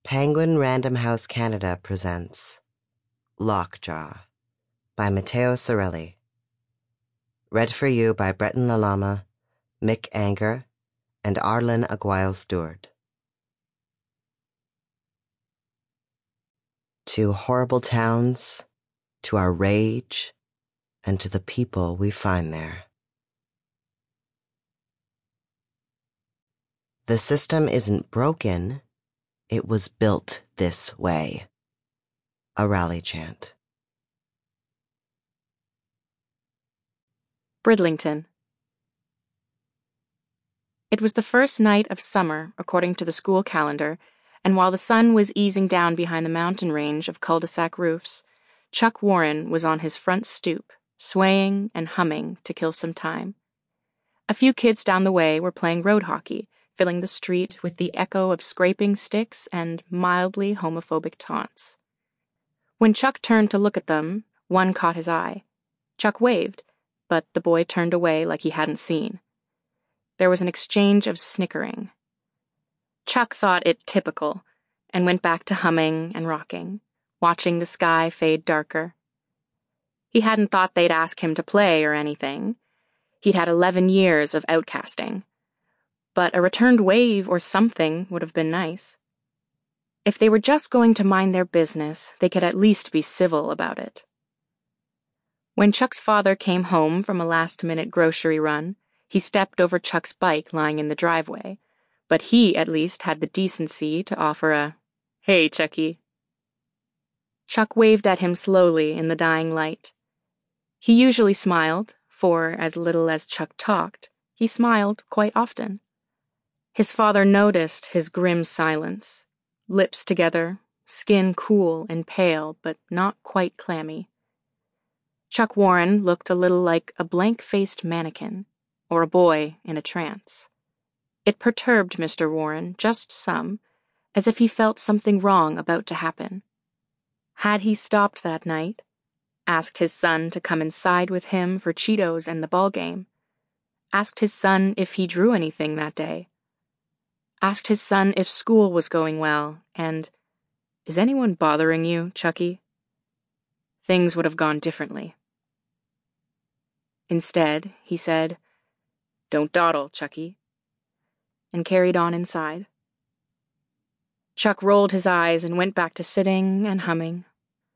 Penguin Random House Canada presents Lockjaw by Matteo Sorelli. Read for you by Breton Lalama, Mick Anger, and Arlen Aguayo-Stewart. To horrible towns, to our rage, and to the people we find there. The system isn't broken, it was built this way. A rally chant. Bridlington. It was the first night of summer, according to the school calendar, and while the sun was easing down behind the mountain range of cul-de-sac roofs, Chuck Warren was on his front stoop, swaying and humming to kill some time. A few kids down the way were playing road hockey, filling the street with the echo of scraping sticks and mildly homophobic taunts. When Chuck turned to look at them, one caught his eye. Chuck waved, but the boy turned away like he hadn't seen. There was an exchange of snickering. Chuck thought it typical, and went back to humming and rocking, watching the sky fade darker. He hadn't thought they'd ask him to play or anything. He'd had 11 years of outcasting. But a returned wave or something would have been nice. If they were just going to mind their business, they could at least be civil about it. When Chuck's father came home from a last-minute grocery run, he stepped over Chuck's bike lying in the driveway, but he at least had the decency to offer a, "Hey, Chucky." Chuck waved at him slowly in the dying light. He usually smiled, for as little as Chuck talked, he smiled quite often. His father noticed his grim silence, lips together, skin cool and pale, but not quite clammy. Chuck Warren looked a little like a blank-faced mannequin, or a boy in a trance. It perturbed Mr. Warren just some, as if he felt something wrong about to happen. Had he stopped that night, asked his son to come inside with him for Cheetos and the ball game, asked his son if he drew anything that day, asked his son if school was going well, and, "Is anyone bothering you, Chucky?" things would have gone differently. Instead, he said, "Don't dawdle, Chucky," and carried on inside. Chuck rolled his eyes and went back to sitting and humming.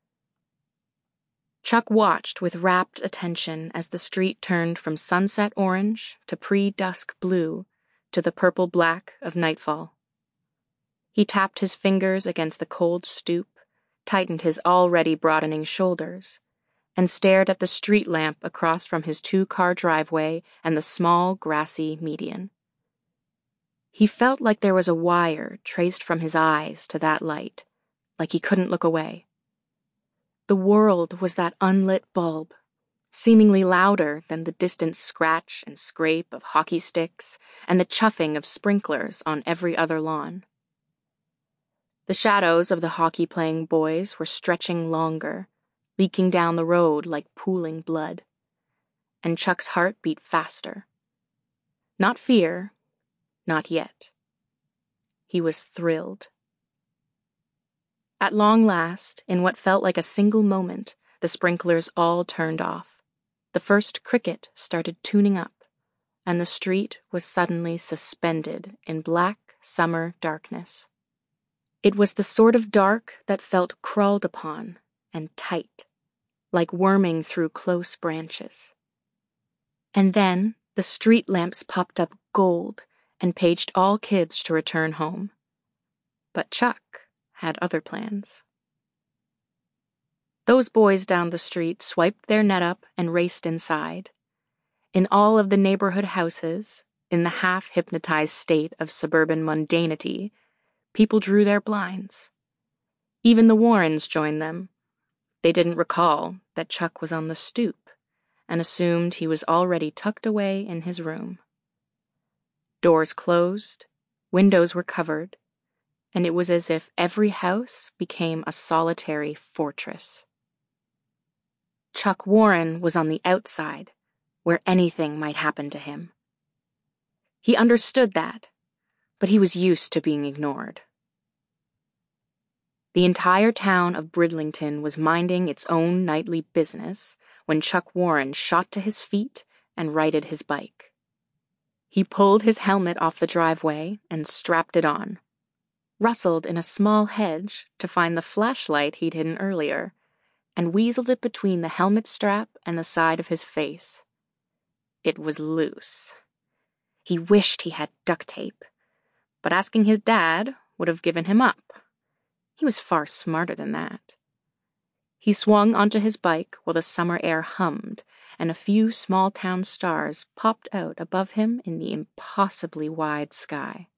Chuck watched with rapt attention as the street turned from sunset orange to pre-dusk blue to the purple-black of nightfall. He tapped his fingers against the cold stoop, tightened his already broadening shoulders, and stared at the street lamp across from his 2-car driveway and the small, grassy median. He felt like there was a wire traced from his eyes to that light, like he couldn't look away. The world was that unlit bulb, seemingly louder than the distant scratch and scrape of hockey sticks and the chuffing of sprinklers on every other lawn. The shadows of the hockey-playing boys were stretching longer, leaking down the road like pooling blood, and Chuck's heart beat faster. Not fear, not yet. He was thrilled. At long last, in what felt like a single moment, the sprinklers all turned off. The first cricket started tuning up, and the street was suddenly suspended in black summer darkness. It was the sort of dark that felt crawled upon and tight, like worming through close branches. And then the street lamps popped up gold and paged all kids to return home. But Chuck had other plans. Those boys down the street swiped their net up and raced inside. In all of the neighborhood houses, in the half-hypnotized state of suburban mundanity, people drew their blinds. Even the Warrens joined them. They didn't recall that Chuck was on the stoop and assumed he was already tucked away in his room. Doors closed, windows were covered, and it was as if every house became a solitary fortress. Chuck Warren was on the outside, where anything might happen to him. He understood that, but he was used to being ignored. The entire town of Bridlington was minding its own nightly business when Chuck Warren shot to his feet and righted his bike. He pulled his helmet off the driveway and strapped it on, rustled in a small hedge to find the flashlight he'd hidden earlier, and weaseled it between the helmet strap and the side of his face. It was loose. He wished he had duct tape, but asking his dad would have given him up. He was far smarter than that. He swung onto his bike while the summer air hummed, and a few small-town stars popped out above him in the impossibly wide sky.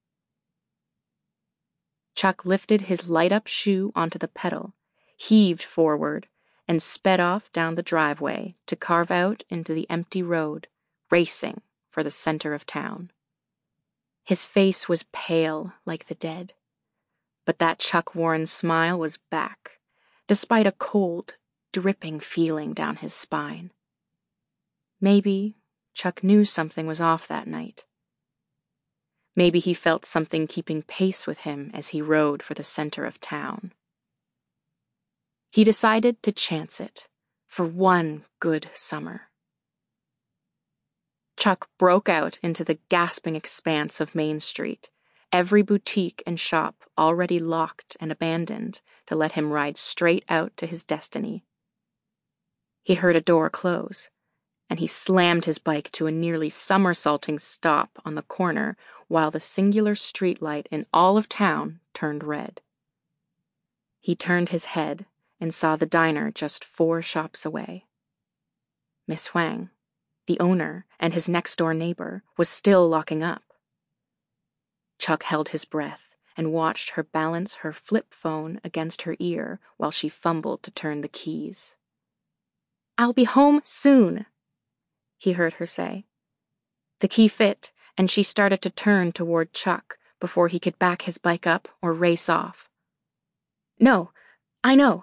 Chuck lifted his light-up shoe onto the pedal, heaved forward, and sped off down the driveway to carve out into the empty road, racing for the center of town. His face was pale like the dead, but that Chuck Warren smile was back, despite a cold, dripping feeling down his spine. Maybe Chuck knew something was off that night. Maybe he felt something keeping pace with him as he rode for the center of town. He decided to chance it for one good summer. Chuck broke out into the gasping expanse of Main Street, every boutique and shop already locked and abandoned to let him ride straight out to his destiny. He heard a door close, and he slammed his bike to a nearly somersaulting stop on the corner while the singular streetlight in all of town turned red. He turned his head and saw the diner just 4 shops away. Miss Huang, the owner and his next-door neighbor, was still locking up. Chuck held his breath and watched her balance her flip phone against her ear while she fumbled to turn the keys. "I'll be home soon," he heard her say. The key fit, and she started to turn toward Chuck before he could back his bike up or race off. "No, I know.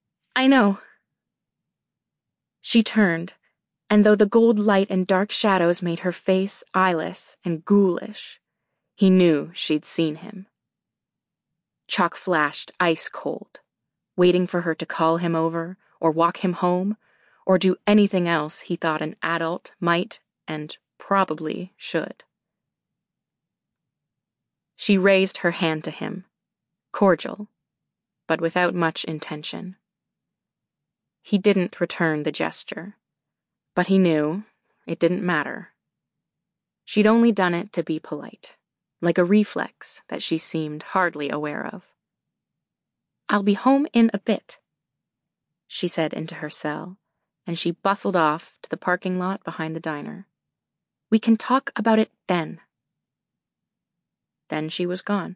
She turned, and though the gold light and dark shadows made her face eyeless and ghoulish, he knew she'd seen him. Chuck flashed ice cold, waiting for her to call him over or walk him home or do anything else he thought an adult might and probably should. She raised her hand to him, cordial, but without much intention. He didn't return the gesture, but he knew it didn't matter. She'd only done it to be polite, like a reflex that she seemed hardly aware of. "I'll be home in a bit," she said into her cell, and she bustled off to the parking lot behind the diner. "We can talk about it then." Then she was gone.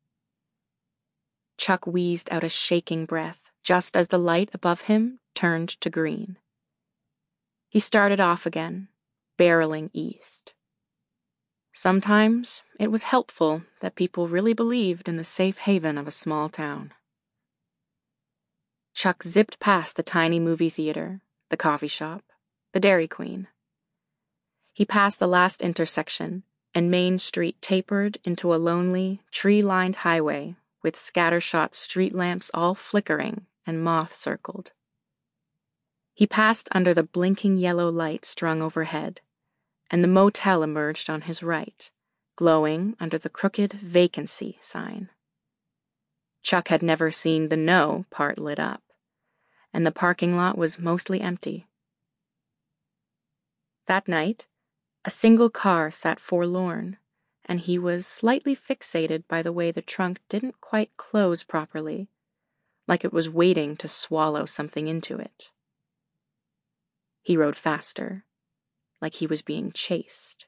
Chuck wheezed out a shaking breath just as the light above him turned to green. He started off again, barreling east. Sometimes it was helpful that people really believed in the safe haven of a small town. Chuck zipped past the tiny movie theater, the coffee shop, the Dairy Queen. He passed the last intersection, and Main Street tapered into a lonely, tree-lined highway with scattershot street lamps all flickering and moth-circled. He passed under the blinking yellow light strung overhead, and the motel emerged on his right, glowing under the crooked vacancy sign. Chuck had never seen the no part lit up, and the parking lot was mostly empty. That night, a single car sat forlorn, and he was slightly fixated by the way the trunk didn't quite close properly, like it was waiting to swallow something into it. He rode faster, like he was being chased.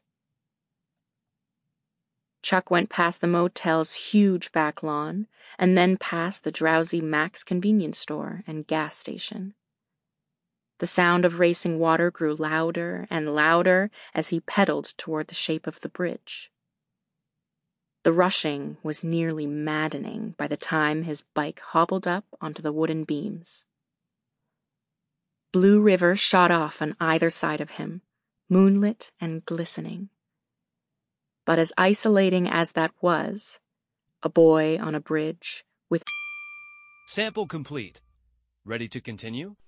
Chuck went past the motel's huge back lawn, and then past the drowsy Mac's convenience store and gas station. The sound of racing water grew louder and louder as he pedaled toward the shape of the bridge. The rushing was nearly maddening by the time his bike hobbled up onto the wooden beams. Blue River shot off on either side of him, moonlit and glistening. But as isolating as that was, a boy on a bridge with Sample complete. Ready to continue?